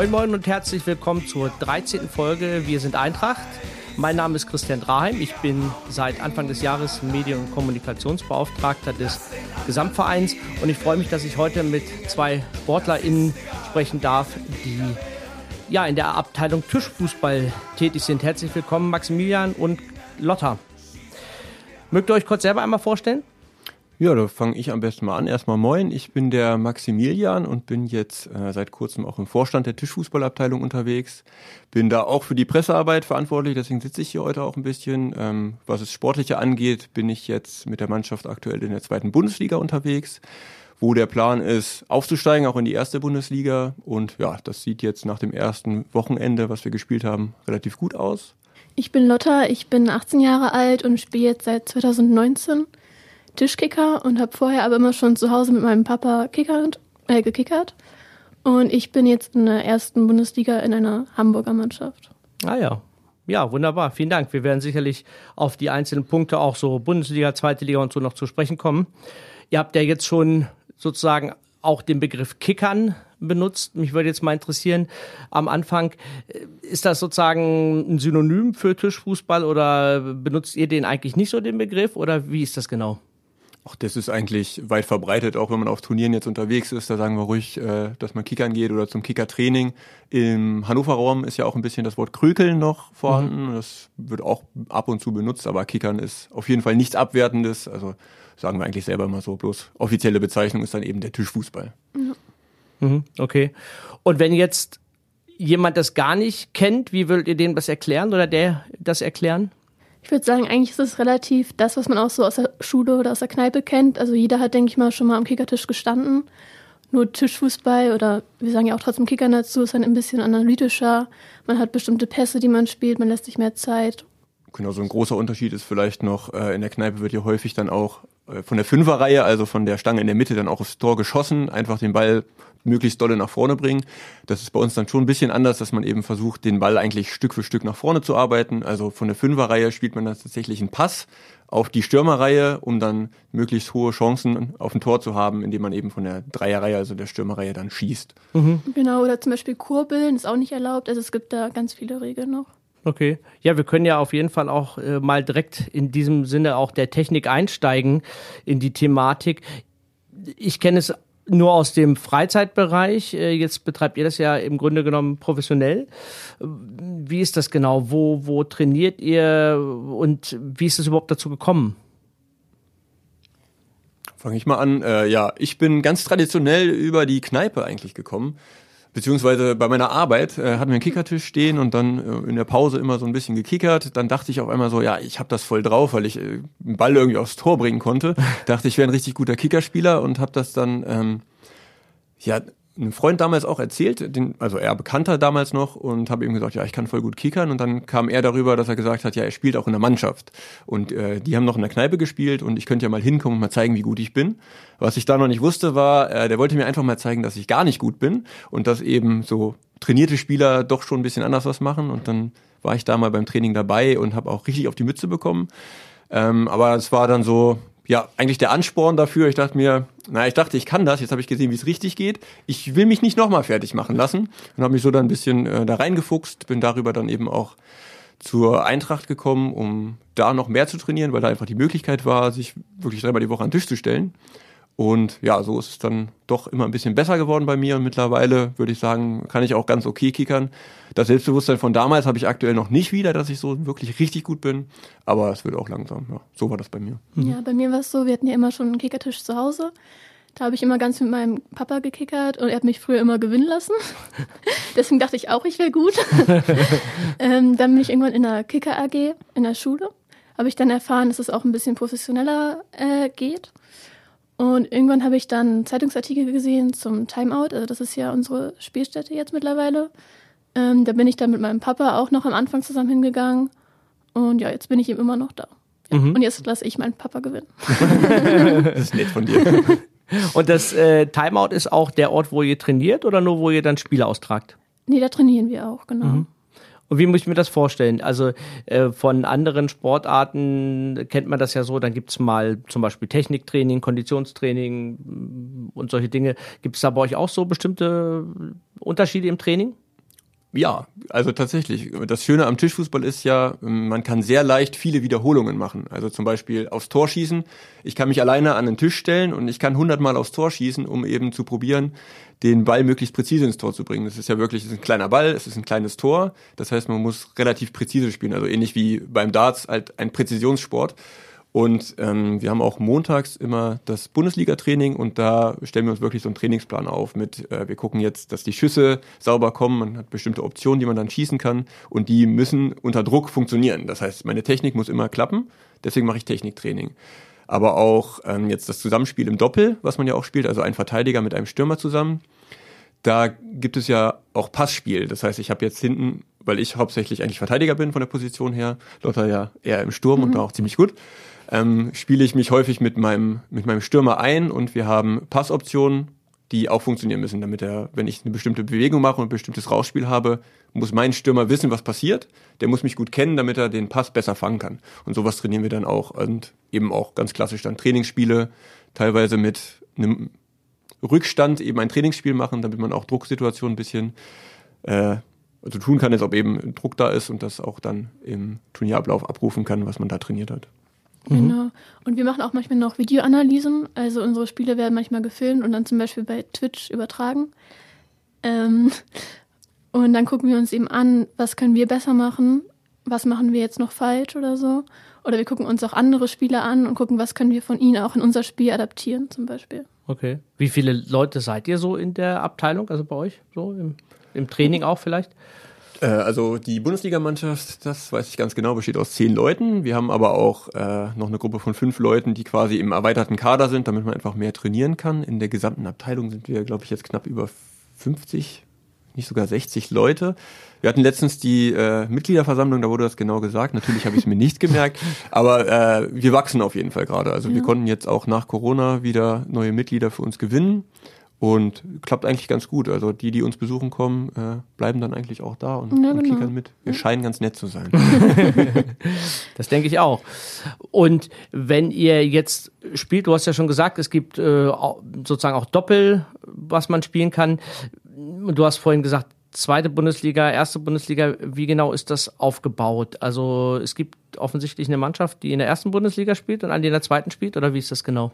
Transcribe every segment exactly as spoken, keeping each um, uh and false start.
Moin Moin und herzlich willkommen zur dreizehnten Folge Wir sind Eintracht. Mein Name ist Christian Draheim. Ich bin seit Anfang des Jahres Medien- und Kommunikationsbeauftragter des Gesamtvereins und ich freue mich, dass ich heute mit zwei SportlerInnen sprechen darf, die ja in der Abteilung Tischfußball tätig sind. Herzlich willkommen, Maximilian und Lotta. Mögt ihr euch kurz selber einmal vorstellen? Ja, da fange ich am besten mal an. Erstmal moin, ich bin der Maximilian und bin jetzt äh, seit kurzem auch im Vorstand der Tischfußballabteilung unterwegs. Bin da auch für die Pressearbeit verantwortlich, deswegen sitze ich hier heute auch ein bisschen. Ähm, was das Sportliche angeht, bin ich jetzt mit der Mannschaft aktuell in der zweiten Bundesliga unterwegs, wo der Plan ist, aufzusteigen, auch in die erste Bundesliga. Und ja, das sieht jetzt nach dem ersten Wochenende, was wir gespielt haben, relativ gut aus. Ich bin Lotta, ich bin achtzehn Jahre alt und spiele jetzt seit zweitausendneunzehn Tischkicker und habe vorher aber immer schon zu Hause mit meinem Papa kickert, äh, gekickert. Und ich bin jetzt in der ersten Bundesliga in einer Hamburger Mannschaft. Ah ja, ja, wunderbar. Vielen Dank. Wir werden sicherlich auf die einzelnen Punkte, auch so Bundesliga, zweite Liga und so noch zu sprechen kommen. Ihr habt ja jetzt schon sozusagen auch den Begriff Kickern benutzt. Mich würde jetzt mal interessieren, am Anfang, ist das sozusagen ein Synonym für Tischfußball oder benutzt ihr den eigentlich nicht so, den Begriff, oder wie ist das genau? Ach, das ist eigentlich weit verbreitet, auch wenn man auf Turnieren jetzt unterwegs ist, da sagen wir ruhig, äh, dass man kickern geht oder zum Kickertraining. Im Hannover Raum ist ja auch ein bisschen das Wort Krökeln noch vorhanden. Mhm. Das wird auch ab und zu benutzt, aber Kickern ist auf jeden Fall nichts Abwertendes. Also sagen wir eigentlich selber immer so, bloß offizielle Bezeichnung ist dann eben der Tischfußball. Ja. Mhm, okay. Und wenn jetzt jemand das gar nicht kennt, wie würdet ihr dem das erklären oder der das erklären? Ich würde sagen, eigentlich ist es relativ das, was man auch so aus der Schule oder aus der Kneipe kennt. Also jeder hat, denke ich mal, schon mal am Kickertisch gestanden. Nur Tischfußball oder wir sagen ja auch trotzdem Kickern dazu, ist dann ein bisschen analytischer. Man hat bestimmte Pässe, die man spielt, man lässt sich mehr Zeit. Genau, so ein großer Unterschied ist vielleicht noch, äh, in der Kneipe wird ja häufig dann auch äh, von der Fünferreihe, also von der Stange in der Mitte dann auch aufs Tor geschossen, einfach den Ball möglichst dolle nach vorne bringen. Das ist bei uns dann schon ein bisschen anders, dass man eben versucht, den Ball eigentlich Stück für Stück nach vorne zu arbeiten. Also von der Fünferreihe spielt man dann tatsächlich einen Pass auf die Stürmerreihe, um dann möglichst hohe Chancen auf ein Tor zu haben, indem man eben von der Dreierreihe, also der Stürmerreihe, dann schießt. Mhm. Genau, oder zum Beispiel Kurbeln ist auch nicht erlaubt. Also es gibt da ganz viele Regeln noch. Okay. Ja, wir können ja auf jeden Fall auch äh, mal direkt in diesem Sinne auch der Technik einsteigen in die Thematik. Ich kenne es nur aus dem Freizeitbereich. Äh, jetzt betreibt ihr das ja im Grunde genommen professionell. Wie ist das genau? Wo, wo trainiert ihr und wie ist es überhaupt dazu gekommen? Fange ich mal an. Äh, ja, ich bin ganz traditionell über die Kneipe eigentlich gekommen. Beziehungsweise bei meiner Arbeit äh, hatten wir einen Kickertisch stehen und dann äh, in der Pause immer so ein bisschen gekickert. Dann dachte ich auf einmal so, ja, ich habe das voll drauf, weil ich äh, einen Ball irgendwie aufs Tor bringen konnte. Dachte, ich wäre ein richtig guter Kickerspieler und habe das dann, ähm, ja, einem Freund damals auch erzählt, den, also er Bekannter damals noch, und habe ihm gesagt, ja, ich kann voll gut kickern. Und dann kam er darüber, dass er gesagt hat, ja, er spielt auch in der Mannschaft. Und äh, die haben noch in der Kneipe gespielt und ich könnte ja mal hinkommen und mal zeigen, wie gut ich bin. Was ich da noch nicht wusste, war, äh, der wollte mir einfach mal zeigen, dass ich gar nicht gut bin und dass eben so trainierte Spieler doch schon ein bisschen anders was machen. Und dann war ich da mal beim Training dabei und habe auch richtig auf die Mütze bekommen. Ähm, aber es war dann so, ja, eigentlich der Ansporn dafür. Ich dachte mir, na, ich dachte, ich kann das. Jetzt habe ich gesehen, wie es richtig geht. Ich will mich nicht nochmal fertig machen lassen. Und habe mich so dann ein bisschen äh, da reingefuchst. Bin darüber dann eben auch zur Eintracht gekommen, um da noch mehr zu trainieren, weil da einfach die Möglichkeit war, sich wirklich dreimal die Woche an den Tisch zu stellen. Und ja, so ist es dann doch immer ein bisschen besser geworden bei mir. Und mittlerweile würde ich sagen, kann ich auch ganz okay kickern. Das Selbstbewusstsein von damals habe ich aktuell noch nicht wieder, dass ich so wirklich richtig gut bin. Aber es wird auch langsam. Ja, so war das bei mir. Mhm. Ja, bei mir war es so, wir hatten ja immer schon einen Kickertisch zu Hause. Da habe ich immer ganz mit meinem Papa gekickert und er hat mich früher immer gewinnen lassen. Deswegen dachte ich auch, ich wäre gut. ähm, dann bin ich irgendwann in der Kicker-A G in der Schule. Habe ich dann erfahren, dass es auch ein bisschen professioneller äh, geht. Und irgendwann habe ich dann einen Zeitungsartikel gesehen zum Timeout, also das ist ja unsere Spielstätte jetzt mittlerweile. Ähm, da bin ich dann mit meinem Papa auch noch am Anfang zusammen hingegangen und ja, jetzt bin ich eben immer noch da. Ja. Mhm. Und jetzt lasse ich meinen Papa gewinnen. Das ist nett von dir. Und das äh, Timeout ist auch der Ort, wo ihr trainiert oder nur, wo ihr dann Spiele austragt? Nee, da trainieren wir auch, genau. Mhm. Und wie muss ich mir das vorstellen? Also äh, von anderen Sportarten kennt man das ja so, dann gibt's mal zum Beispiel Techniktraining, Konditionstraining und solche Dinge. Gibt es da bei euch auch so bestimmte Unterschiede im Training? Ja, also tatsächlich. Das Schöne am Tischfußball ist ja, man kann sehr leicht viele Wiederholungen machen. Also zum Beispiel aufs Tor schießen. Ich kann mich alleine an den Tisch stellen und ich kann hundertmal aufs Tor schießen, um eben zu probieren, den Ball möglichst präzise ins Tor zu bringen. Das ist ja wirklich, es ist ein kleiner Ball, es ist ein kleines Tor. Das heißt, man muss relativ präzise spielen. Also ähnlich wie beim Darts halt ein Präzisionssport. Und ähm, wir haben auch montags immer das Bundesliga-Training und da stellen wir uns wirklich so einen Trainingsplan auf mit, äh, wir gucken jetzt, dass die Schüsse sauber kommen, man hat bestimmte Optionen, die man dann schießen kann und die müssen unter Druck funktionieren. Das heißt, meine Technik muss immer klappen, deswegen mache ich Techniktraining. Aber auch ähm, jetzt das Zusammenspiel im Doppel, was man ja auch spielt, also ein Verteidiger mit einem Stürmer zusammen, da gibt es ja auch Passspiel. Das heißt, ich habe jetzt hinten, weil ich hauptsächlich eigentlich Verteidiger bin von der Position her, Lotta ja eher im Sturm mhm. und da auch ziemlich gut, ähm, spiele ich mich häufig mit meinem mit meinem Stürmer ein und wir haben Passoptionen, die auch funktionieren müssen, damit er, wenn ich eine bestimmte Bewegung mache und ein bestimmtes Rausspiel habe, muss mein Stürmer wissen, was passiert. Der muss mich gut kennen, damit er den Pass besser fangen kann. Und sowas trainieren wir dann auch und eben auch ganz klassisch dann Trainingsspiele, teilweise mit einem Rückstand eben ein Trainingsspiel machen, damit man auch Drucksituationen ein bisschen äh, also tun kann, als ob eben Druck da ist und das auch dann im Turnierablauf abrufen kann, was man da trainiert hat. Genau. Und wir machen auch manchmal noch Videoanalysen. Also unsere Spiele werden manchmal gefilmt und dann zum Beispiel bei Twitch übertragen. Ähm, und dann gucken wir uns eben an, was können wir besser machen, was machen wir jetzt noch falsch oder so. Oder wir gucken uns auch andere Spiele an und gucken, was können wir von ihnen auch in unser Spiel adaptieren zum Beispiel. Okay. Wie viele Leute seid ihr so in der Abteilung, also bei euch, so im, im Training auch vielleicht? Äh, also die Bundesligamannschaft, das weiß ich ganz genau, besteht aus zehn Leuten. Wir haben aber auch äh, noch eine Gruppe von fünf Leuten, die quasi im erweiterten Kader sind, damit man einfach mehr trainieren kann. In der gesamten Abteilung sind wir, glaube ich, jetzt knapp über fünfzig, nicht sogar sechzig Leute. Wir hatten letztens die äh, Mitgliederversammlung, da wurde das genau gesagt. Natürlich habe ich es mir nicht gemerkt, aber äh, wir wachsen auf jeden Fall gerade. Also ja. Wir konnten jetzt auch nach Corona wieder neue Mitglieder für uns gewinnen und klappt eigentlich ganz gut. Also die, die uns besuchen kommen, äh, bleiben dann eigentlich auch da und, ja, genau. und kickern mit. Wir ja. scheinen ganz nett zu sein. Das denke ich auch. Und wenn ihr jetzt spielt, du hast ja schon gesagt, es gibt äh, sozusagen auch Doppel, was man spielen kann. Du hast vorhin gesagt, zweite Bundesliga, erste Bundesliga, wie genau ist das aufgebaut? Also es gibt offensichtlich eine Mannschaft, die in der ersten Bundesliga spielt und eine, die in der zweiten spielt, oder wie ist das genau?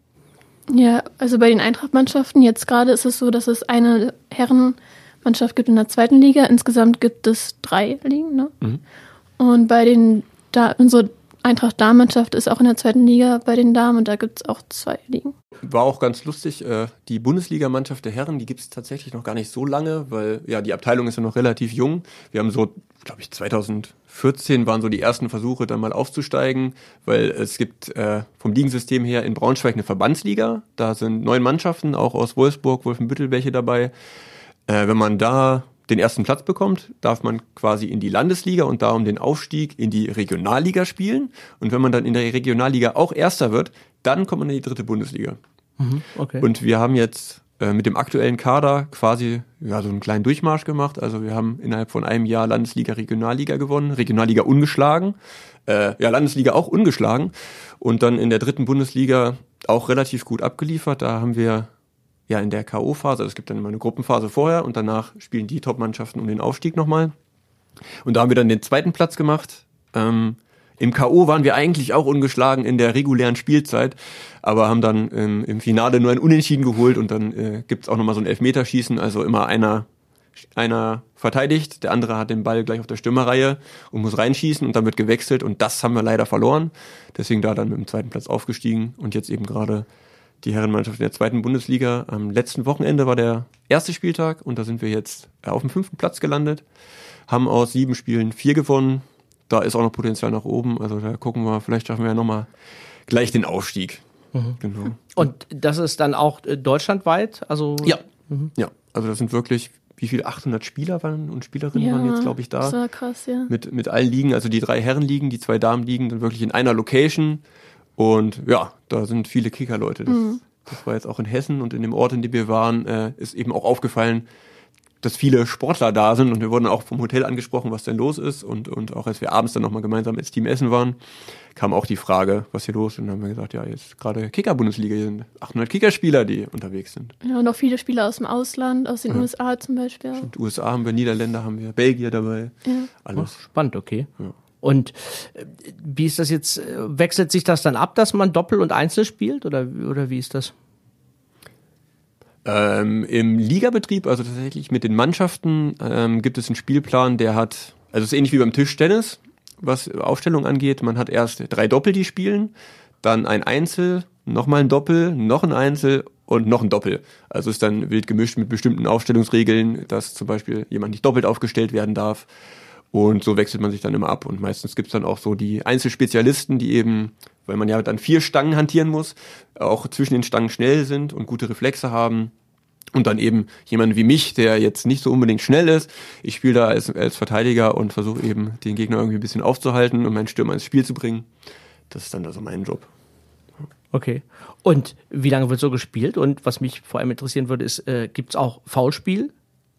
Ja, also bei den Eintracht-Mannschaften jetzt gerade ist es so, dass es eine Herrenmannschaft gibt in der zweiten Liga. Insgesamt gibt es drei Ligen, ne? Mhm. Und bei den, da, unsere Eintracht-Damen-Mannschaft ist auch in der zweiten Liga bei den Damen und da gibt es auch zwei Ligen. War auch ganz lustig, die Bundesligamannschaft der Herren, die gibt es tatsächlich noch gar nicht so lange, weil ja die Abteilung ist ja noch relativ jung. Wir haben so, glaube ich, zweitausendvierzehn waren so die ersten Versuche, dann mal aufzusteigen, weil es gibt äh, vom Ligensystem her in Braunschweig eine Verbandsliga. Da sind neun Mannschaften, auch aus Wolfsburg, Wolfenbüttel welche dabei. Äh, wenn man da den ersten Platz bekommt, darf man quasi in die Landesliga und da um den Aufstieg in die Regionalliga spielen. Und wenn man dann in der Regionalliga auch Erster wird, dann kommt man in die dritte Bundesliga. Mhm, okay. Und wir haben jetzt äh, mit dem aktuellen Kader quasi ja, so einen kleinen Durchmarsch gemacht. Also wir haben innerhalb von einem Jahr Landesliga, Regionalliga gewonnen, Regionalliga ungeschlagen, äh, ja Landesliga auch ungeschlagen und dann in der dritten Bundesliga auch relativ gut abgeliefert. Da haben wir ja in der K O-Phase, also es gibt dann immer eine Gruppenphase vorher und danach spielen die Top-Mannschaften um den Aufstieg nochmal. Und da haben wir dann den zweiten Platz gemacht. Ähm, Im K O waren wir eigentlich auch ungeschlagen in der regulären Spielzeit, aber haben dann ähm, im Finale nur ein Unentschieden geholt und dann äh, gibt's auch nochmal so ein Elfmeterschießen, also immer einer, einer verteidigt, der andere hat den Ball gleich auf der Stürmerreihe und muss reinschießen und dann wird gewechselt und das haben wir leider verloren. Deswegen da dann mit dem zweiten Platz aufgestiegen und jetzt eben gerade die Herrenmannschaft in der zweiten Bundesliga. Am letzten Wochenende war der erste Spieltag und da sind wir jetzt auf dem fünften Platz gelandet, haben aus sieben Spielen vier gewonnen. Da ist auch noch Potenzial nach oben, also da gucken wir, vielleicht schaffen wir ja nochmal gleich den Aufstieg. Mhm. Genau. Und das ist dann auch deutschlandweit? Also ja, mhm. ja, also das sind wirklich, wie viele, achthundert Spieler waren und Spielerinnen ja, waren jetzt, glaube ich, da. Das war krass, ja. Mit, mit allen Ligen, also die drei Herrenligen, die zwei Damenligen, dann wirklich in einer Location. Und ja, da sind viele Kicker-Leute. Das, mhm. das war jetzt auch in Hessen und in dem Ort, in dem wir waren, äh, ist eben auch aufgefallen, dass viele Sportler da sind und wir wurden auch vom Hotel angesprochen, was denn los ist und, und auch als wir abends dann nochmal gemeinsam als Team essen waren, kam auch die Frage, was hier los ist und dann haben wir gesagt, ja, jetzt gerade Kicker-Bundesliga, hier sind achthundert Kickerspieler, die unterwegs sind. Ja, und auch viele Spieler aus dem Ausland, aus den ja. U S A zum Beispiel. In den U S A haben wir, Niederländer haben wir, Belgier dabei, ja. alles. Ach, spannend, okay. Ja. Und wie ist das jetzt, wechselt sich das dann ab, dass man Doppel und Einzel spielt oder, oder wie ist das? Ähm, im Ligabetrieb, also tatsächlich mit den Mannschaften, ähm, gibt es einen Spielplan, der hat, also es ist ähnlich wie beim Tischtennis, was Aufstellung angeht. Man hat erst drei Doppel, die spielen, dann ein Einzel, nochmal ein Doppel, noch ein Einzel und noch ein Doppel. Also ist dann wild gemischt mit bestimmten Aufstellungsregeln, dass zum Beispiel jemand nicht doppelt aufgestellt werden darf. Und so wechselt man sich dann immer ab. Und meistens gibt's dann auch so die Einzelspezialisten, die eben, weil man ja dann vier Stangen hantieren muss, auch zwischen den Stangen schnell sind und gute Reflexe haben. Und dann eben jemand wie mich, der jetzt nicht so unbedingt schnell ist. Ich spiele da als, als Verteidiger und versuche eben den Gegner irgendwie ein bisschen aufzuhalten und meinen Stürmer ins Spiel zu bringen. Das ist dann also mein Job. Okay. Und wie lange wird so gespielt? Und was mich vor allem interessieren würde, ist, äh, gibt's auch Foulspiel?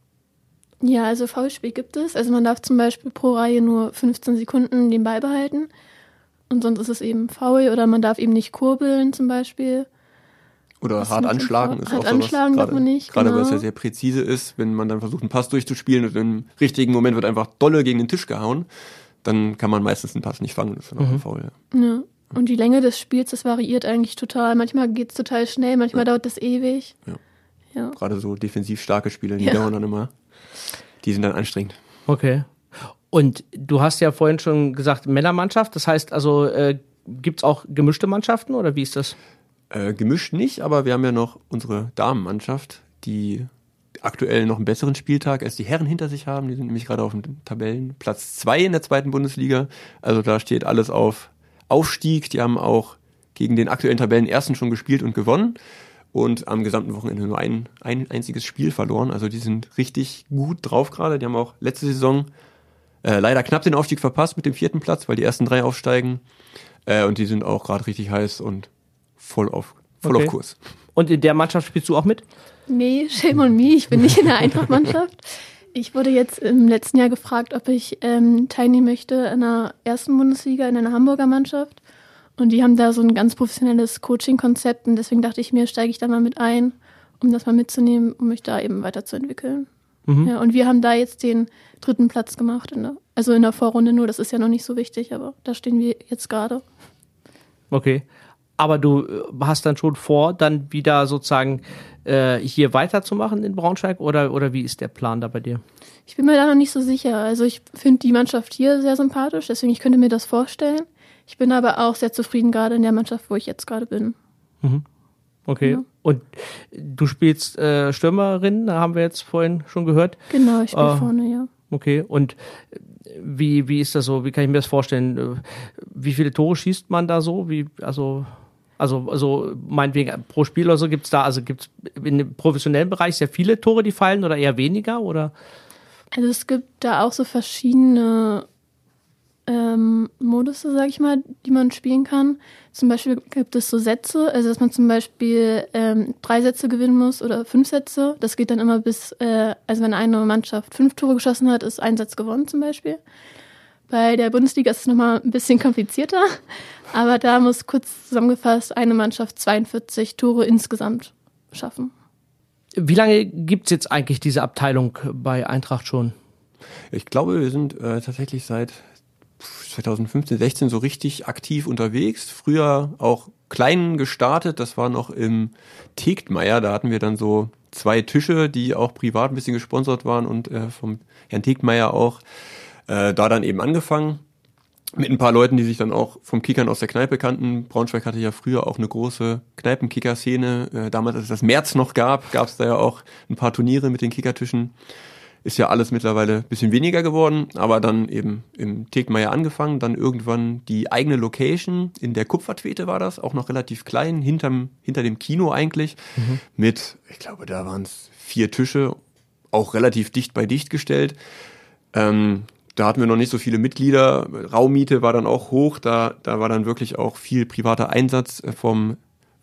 Ja, also Foulspiel gibt es. Also man darf zum Beispiel pro Reihe nur fünfzehn Sekunden den Ball behalten und sonst ist es eben Foul oder man darf eben nicht kurbeln zum Beispiel. Oder das hart anschlagen ist hart auch sowas. Anschlagen darf man nicht, Gerade genau. weil es ja sehr präzise ist, wenn man dann versucht, einen Pass durchzuspielen und im richtigen Moment wird einfach dolle gegen den Tisch gehauen, dann kann man meistens den Pass nicht fangen. Das ist dann auch Mhm. ein Foul, ja. Ja. Und die Länge des Spiels, das variiert eigentlich total. Manchmal geht's total schnell, manchmal Ja. dauert das ewig. Ja. Ja. Gerade so defensiv starke Spieler, die Ja. dauern dann immer. Die sind dann anstrengend. Okay. Und du hast ja vorhin schon gesagt, Männermannschaft, das heißt also, äh, gibt's auch gemischte Mannschaften oder wie ist das? Äh, gemischt nicht, aber wir haben ja noch unsere Damenmannschaft, die aktuell noch einen besseren Spieltag als die Herren hinter sich haben. Die sind nämlich gerade auf dem Tabellenplatz zwei in der zweiten Bundesliga. Also da steht alles auf Aufstieg. Die haben auch gegen den aktuellen Tabellenersten schon gespielt und gewonnen. Und am gesamten Wochenende nur ein, ein einziges Spiel verloren. Also die sind richtig gut drauf gerade. Die haben auch letzte Saison äh, leider knapp den Aufstieg verpasst mit dem vierten Platz, weil die ersten drei aufsteigen. Äh, und die sind auch gerade richtig heiß und voll auf, voll Okay. auf Kurs. Und in der Mannschaft spielst du auch mit? Nee, shame on me, ich bin nicht in der Eintracht-Mannschaft. Ich wurde jetzt im letzten Jahr gefragt, ob ich ähm, teilnehmen möchte in der ersten Bundesliga, in einer Hamburger Mannschaft. Und die haben da so ein ganz professionelles Coaching-Konzept und deswegen dachte ich mir, steige ich da mal mit ein, um das mal mitzunehmen, um mich da eben weiterzuentwickeln. Mhm. Ja, und wir haben da jetzt den dritten Platz gemacht, in der, also in der Vorrunde nur, das ist ja noch nicht so wichtig, aber da stehen wir jetzt gerade. Okay. Aber du äh, hast dann schon vor, dann wieder sozusagen äh, hier weiterzumachen in Braunschweig oder, oder wie ist der Plan da bei dir? Ich bin mir da noch nicht so sicher. Also ich finde die Mannschaft hier sehr sympathisch, deswegen ich könnte mir das vorstellen. Ich bin aber auch sehr zufrieden gerade in der Mannschaft, wo ich jetzt gerade bin. Mhm. Okay. Ja. Und du spielst äh, Stürmerin, haben wir jetzt vorhin schon gehört. Genau, ich spiele Ah. vorne, ja. Okay. Und wie, wie ist das so? Wie kann ich mir das vorstellen? Wie viele Tore schießt man da so? Wie, also, also, also meinetwegen pro Spiel oder so gibt's da, also gibt's in dem professionellen Bereich sehr viele Tore, die fallen oder eher weniger? Oder? Also es gibt da auch so verschiedene ähm, Modusse, sag ich mal, die man spielen kann. Zum Beispiel gibt es so Sätze, also dass man zum Beispiel ähm, drei Sätze gewinnen muss oder fünf Sätze. Das geht dann immer bis, äh, also wenn eine Mannschaft fünf Tore geschossen hat, ist ein Satz gewonnen zum Beispiel. Bei der Bundesliga ist es nochmal ein bisschen komplizierter, aber da muss kurz zusammengefasst eine Mannschaft zweiundvierzig Tore insgesamt schaffen. Wie lange gibt's jetzt eigentlich diese Abteilung bei Eintracht schon? Ich glaube, wir sind äh, tatsächlich seit zwanzig fünfzehn, sechzehn so richtig aktiv unterwegs. Früher auch klein gestartet, das war noch im Tegtmeier, da hatten wir dann so zwei Tische, die auch privat ein bisschen gesponsert waren und äh, vom Herrn Tegtmeier auch äh, da dann eben angefangen. Mit ein paar Leuten, die sich dann auch vom Kickern aus der Kneipe kannten. Braunschweig hatte ja früher auch eine große Kneipenkicker-Szene. Äh, damals, als es das März noch gab, gab es da ja auch ein paar Turniere mit den Kickertischen. Ist ja alles mittlerweile ein bisschen weniger geworden, aber dann eben im Tegmeier angefangen, dann irgendwann die eigene Location, in der Kupfertwete war das, auch noch relativ klein, hinterm, hinter dem Kino eigentlich, mhm. mit, ich glaube, da waren es vier Tische, auch relativ dicht bei dicht gestellt. Ähm, da hatten wir noch nicht so viele Mitglieder, Raummiete war dann auch hoch, da, da war dann wirklich auch viel privater Einsatz vom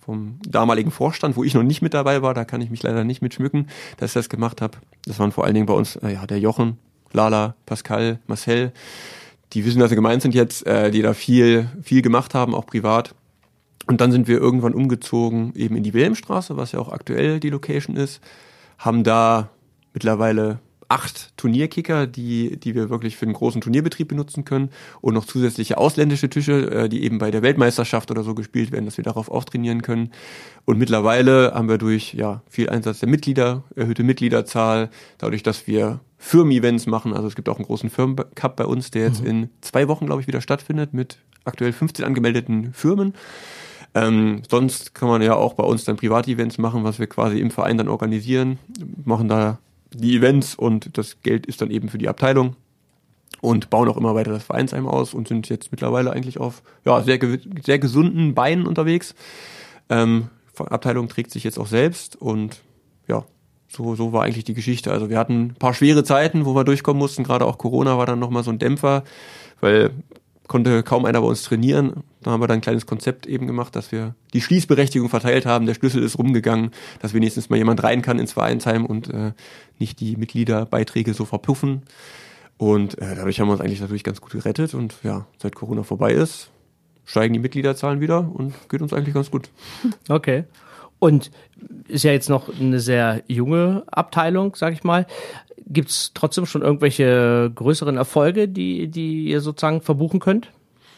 vom damaligen Vorstand, wo ich noch nicht mit dabei war, da kann ich mich leider nicht mit schmücken, dass ich das gemacht habe. Das waren vor allen Dingen bei uns äh, ja, der Jochen, Lala, Pascal, Marcel, die wissen, dass sie gemeint sind jetzt, äh, die da viel, viel gemacht haben, auch privat. Und dann sind wir irgendwann umgezogen eben in die Wilhelmstraße, was ja auch aktuell die Location ist, haben da mittlerweile acht Turnierkicker, die die wir wirklich für den großen Turnierbetrieb benutzen können und noch zusätzliche ausländische Tische, die eben bei der Weltmeisterschaft oder so gespielt werden, dass wir darauf auch trainieren können. Und mittlerweile haben wir durch ja viel Einsatz der Mitglieder, erhöhte Mitgliederzahl, dadurch, dass wir Firmen-Events machen, also es gibt auch einen großen Firmen-Cup bei uns, der jetzt mhm. in zwei Wochen, glaube ich, wieder stattfindet mit aktuell fünfzehn angemeldeten Firmen. Ähm, sonst kann man ja auch bei uns dann Privat-Events machen, was wir quasi im Verein dann organisieren, machen da die Events und das Geld ist dann eben für die Abteilung und bauen auch immer weiter das Vereinsheim aus und sind jetzt mittlerweile eigentlich auf ja sehr sehr gesunden Beinen unterwegs. Ähm, Abteilung trägt sich jetzt auch selbst und ja, so so war eigentlich die Geschichte. Also wir hatten ein paar schwere Zeiten, wo wir durchkommen mussten, gerade auch Corona war dann nochmal so ein Dämpfer, weil konnte kaum einer bei uns trainieren. Da haben wir dann ein kleines Konzept eben gemacht, dass wir die Schließberechtigung verteilt haben. Der Schlüssel ist rumgegangen, dass wenigstens mal jemand rein kann ins Vereinsheim und äh, nicht die Mitgliederbeiträge so verpuffen. Und äh, dadurch haben wir uns eigentlich natürlich ganz gut gerettet. Und ja, seit Corona vorbei ist, steigen die Mitgliederzahlen wieder und geht uns eigentlich ganz gut. Okay. Und ist ja jetzt noch eine sehr junge Abteilung, sag ich mal. Gibt es trotzdem schon irgendwelche größeren Erfolge, die, die ihr sozusagen verbuchen könnt?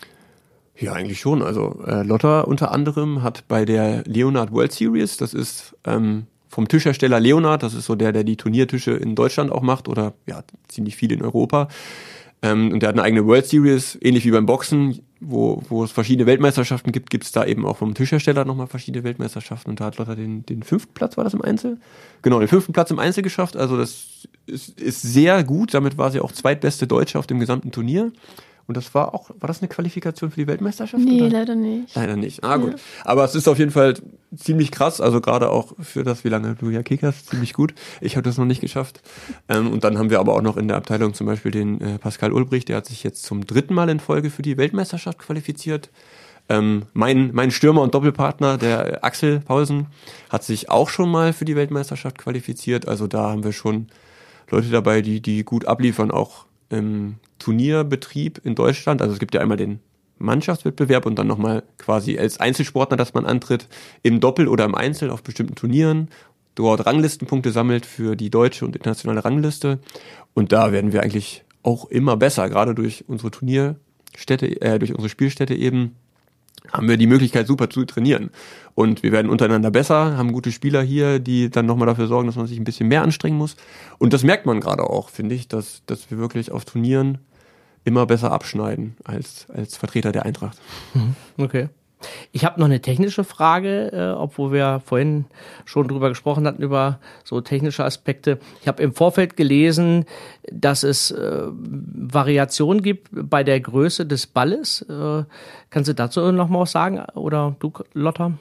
Ja, eigentlich schon. Also äh, Lotta unter anderem hat bei der Leonhard World Series, das ist ähm, vom Tischhersteller Leonhard, das ist so der, der die Turniertische in Deutschland auch macht oder ja ziemlich viel in Europa. Ähm, und der hat eine eigene World Series, ähnlich wie beim Boxen, wo, wo es verschiedene Weltmeisterschaften gibt, gibt es da eben auch vom Tischhersteller nochmal verschiedene Weltmeisterschaften. Und da hat Lotta den, den fünften Platz, war das im Einzel? Genau, den fünften Platz im Einzel geschafft. Also das ist, ist sehr gut. Damit war sie auch zweitbeste Deutsche auf dem gesamten Turnier. Und das war auch, war das eine Qualifikation für die Weltmeisterschaft? Nee, oder? leider nicht. Leider nicht. Ah, gut. Ja. Aber es ist auf jeden Fall ziemlich krass, also gerade auch für das, wie lange du ja kickerst, ziemlich gut. Ich habe das noch nicht geschafft. Ähm, und dann haben wir aber auch noch in der Abteilung zum Beispiel den äh, Pascal Ulbricht, der hat sich jetzt zum dritten Mal in Folge für die Weltmeisterschaft qualifiziert. Ähm, mein, mein Stürmer und Doppelpartner, der Axel Paulsen, hat sich auch schon mal für die Weltmeisterschaft qualifiziert. Also da haben wir schon Leute dabei, die, die gut abliefern, auch im Turnierbetrieb in Deutschland. Also es gibt ja einmal den Mannschaftswettbewerb und dann nochmal quasi als Einzelsportler, dass man antritt im Doppel oder im Einzel auf bestimmten Turnieren, dort Ranglistenpunkte sammelt für die deutsche und internationale Rangliste. Und da werden wir eigentlich auch immer besser, gerade durch unsere Turnierstätte, äh, durch unsere Spielstätte eben, haben wir die Möglichkeit, super zu trainieren. Und wir werden untereinander besser, haben gute Spieler hier, die dann nochmal dafür sorgen, dass man sich ein bisschen mehr anstrengen muss. Und das merkt man gerade auch, finde ich, dass, dass wir wirklich auf Turnieren immer besser abschneiden als, als Vertreter der Eintracht. Okay. Ich habe noch eine technische Frage, äh, obwohl wir vorhin schon drüber gesprochen hatten, über so technische Aspekte. Ich habe im Vorfeld gelesen, dass es äh, Variationen gibt bei der Größe des Balles. Äh, kannst du dazu noch mal was sagen? Oder du, Lotta?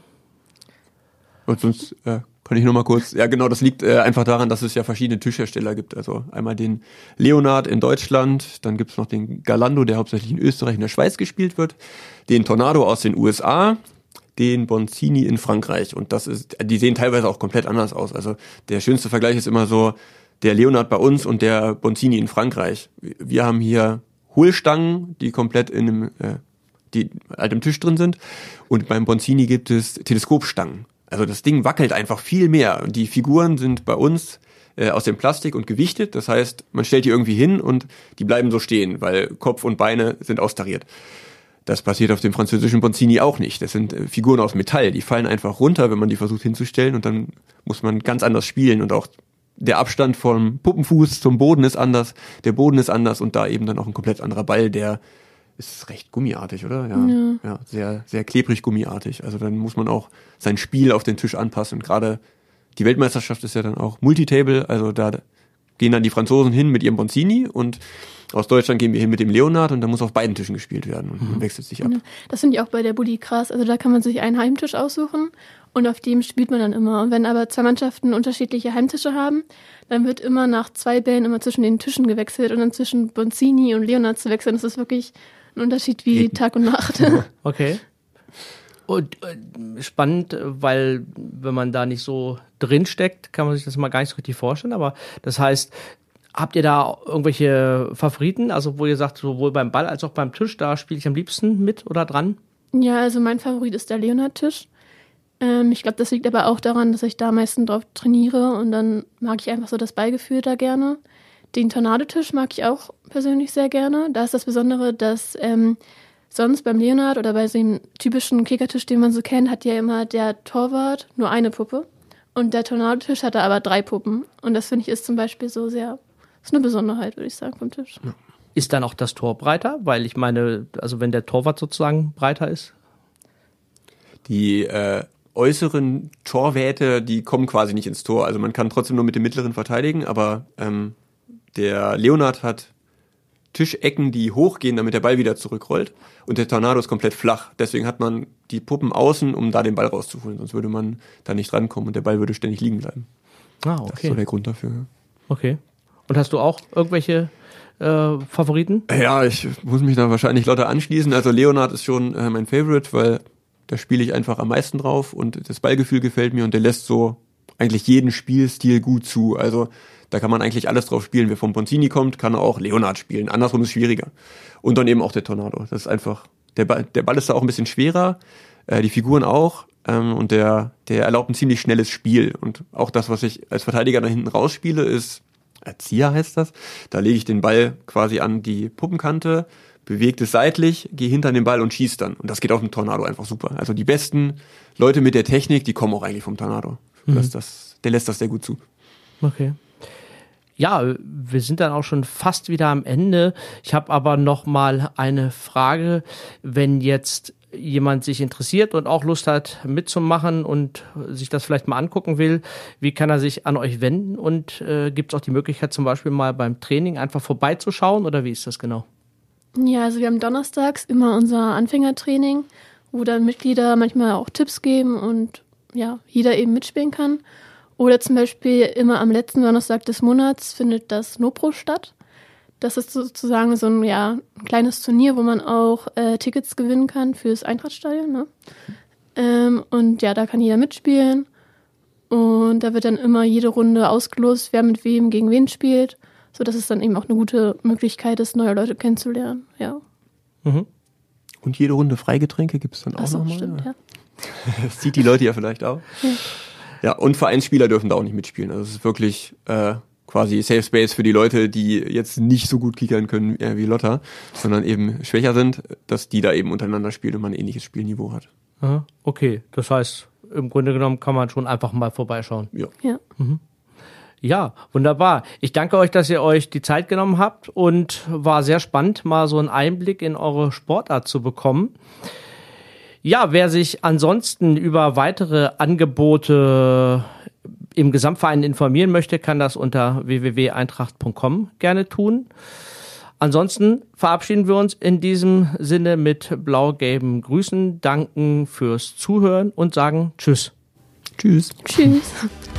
Und sonst äh, kann ich noch mal kurz... Ja genau, das liegt äh, einfach daran, dass es ja verschiedene Tischhersteller gibt. Also einmal den Leonhard in Deutschland, dann gibt es noch den Galando, der hauptsächlich in Österreich und der Schweiz gespielt wird, den Tornado aus den U S A, den Boncini in Frankreich. Und das ist, die sehen teilweise auch komplett anders aus. Also der schönste Vergleich ist immer so der Leonhard bei uns und der Boncini in Frankreich. Wir haben hier Hohlstangen, die komplett in einem, äh, die halt im Tisch drin sind. Und beim Boncini gibt es Teleskopstangen. Also das Ding wackelt einfach viel mehr. Und die Figuren sind bei uns äh, aus dem Plastik und gewichtet. Das heißt, man stellt die irgendwie hin und die bleiben so stehen, weil Kopf und Beine sind austariert. Das passiert auf dem französischen Boncini auch nicht. Das sind äh, Figuren aus Metall. Die fallen einfach runter, wenn man die versucht hinzustellen. Und dann muss man ganz anders spielen. Und auch der Abstand vom Puppenfuß zum Boden ist anders. Der Boden ist anders und da eben dann auch ein komplett anderer Ball, der ist recht gummiartig, oder? Ja, ja. ja sehr, sehr klebrig gummiartig. Also dann muss man auch sein Spiel auf den Tisch anpassen. Gerade die Weltmeisterschaft ist ja dann auch Multitable, also da gehen dann die Franzosen hin mit ihrem Boncini und aus Deutschland gehen wir hin mit dem Leonhard und dann muss auf beiden Tischen gespielt werden und man mhm. wechselt sich ab. Das finde ich auch bei der Bulli krass. Also da kann man sich einen Heimtisch aussuchen und auf dem spielt man dann immer. Und wenn aber zwei Mannschaften unterschiedliche Heimtische haben, dann wird immer nach zwei Bällen immer zwischen den Tischen gewechselt und dann zwischen Boncini und Leonhard zu wechseln. Das ist wirklich ein Unterschied wie Tag und Nacht. Okay. Und äh, spannend, weil wenn man da nicht so drin steckt, kann man sich das mal gar nicht so richtig vorstellen. Aber das heißt, habt ihr da irgendwelche Favoriten? Also wo ihr sagt, sowohl beim Ball als auch beim Tisch, da spiele ich am liebsten mit oder dran? Ja, also mein Favorit ist der Leonhard-Tisch. Ähm, ich glaube, das liegt aber auch daran, dass ich da meistens drauf trainiere und dann mag ich einfach so das Ballgefühl da gerne. Den Tornadotisch mag ich auch persönlich sehr gerne. Da ist das Besondere, dass ähm, sonst beim Leonhard oder bei so einem typischen Kickertisch, den man so kennt, hat ja immer der Torwart nur eine Puppe. Und der Tornadotisch hat da aber drei Puppen. Und das finde ich ist zum Beispiel so sehr, ist eine Besonderheit, würde ich sagen, vom Tisch. Ist dann auch das Tor breiter? Weil ich meine, also wenn der Torwart sozusagen breiter ist? Die äh, äußeren Torwerte, die kommen quasi nicht ins Tor. Also man kann trotzdem nur mit dem mittleren verteidigen, aber ähm, der Leonhard hat Tischecken, die hochgehen, damit der Ball wieder zurückrollt. Und der Tornado ist komplett flach. Deswegen hat man die Puppen außen, um da den Ball rauszuholen. Sonst würde man da nicht rankommen und der Ball würde ständig liegen bleiben. Ah, okay. Das ist so der Grund dafür. Okay. Und hast du auch irgendwelche äh, Favoriten? Ja, ich muss mich da wahrscheinlich lauter anschließen. Also Leonhard ist schon äh, mein Favorite, weil da spiele ich einfach am meisten drauf und das Ballgefühl gefällt mir und der lässt so eigentlich jeden Spielstil gut zu. Also da kann man eigentlich alles drauf spielen. Wer vom Ponzini kommt, kann auch Leonhard spielen. Andersrum ist schwieriger. Und dann eben auch der Tornado. Das ist einfach, der Ball, der Ball ist da auch ein bisschen schwerer, äh, die Figuren auch. Ähm, und der, der erlaubt ein ziemlich schnelles Spiel. Und auch das, was ich als Verteidiger da hinten rausspiele, ist, Erzieher heißt das. Da lege ich den Ball quasi an die Puppenkante, bewegt es seitlich, gehe hinter den Ball und schieße dann. Und das geht auf dem Tornado einfach super. Also die besten Leute mit der Technik, die kommen auch eigentlich vom Tornado. Mhm. Das, das, der lässt das sehr gut zu. Okay. Ja, wir sind dann auch schon fast wieder am Ende. Ich habe aber noch mal eine Frage. Wenn jetzt jemand sich interessiert und auch Lust hat mitzumachen und sich das vielleicht mal angucken will, wie kann er sich an euch wenden? Und äh, gibt es auch die Möglichkeit, zum Beispiel mal beim Training einfach vorbeizuschauen oder wie ist das genau? Ja, also wir haben donnerstags immer unser Anfängertraining, wo dann Mitglieder manchmal auch Tipps geben und ja, jeder eben mitspielen kann. Oder zum Beispiel immer am letzten Donnerstag des Monats findet das NoPro statt. Das ist sozusagen so ein, ja, ein kleines Turnier, wo man auch äh, Tickets gewinnen kann fürs Eintrachtstadion. Ne? Ähm, und ja, da kann jeder mitspielen. Und da wird dann immer jede Runde ausgelost, wer mit wem gegen wen spielt, sodass es dann eben auch eine gute Möglichkeit ist, neue Leute kennenzulernen. Ja. Mhm. Und jede Runde Freigetränke gibt es dann auch Ach so, nochmal? Stimmt, ja. Das sieht die Leute ja vielleicht auch. Ja. Ja, und Vereinsspieler dürfen da auch nicht mitspielen. Also es ist wirklich äh, quasi Safe Space für die Leute, die jetzt nicht so gut kickern können äh, wie Lotta, sondern eben schwächer sind, dass die da eben untereinander spielen und man ein ähnliches Spielniveau hat. Aha, okay, das heißt, im Grunde genommen kann man schon einfach mal vorbeischauen. Ja. Ja. Mhm. Ja, wunderbar. Ich danke euch, dass ihr euch die Zeit genommen habt und war sehr spannend, mal so einen Einblick in eure Sportart zu bekommen. Ja, wer sich ansonsten über weitere Angebote im Gesamtverein informieren möchte, kann das unter w w w punkt eintracht punkt com gerne tun. Ansonsten verabschieden wir uns in diesem Sinne mit blau-gelben Grüßen, danken fürs Zuhören und sagen Tschüss. Tschüss. Tschüss.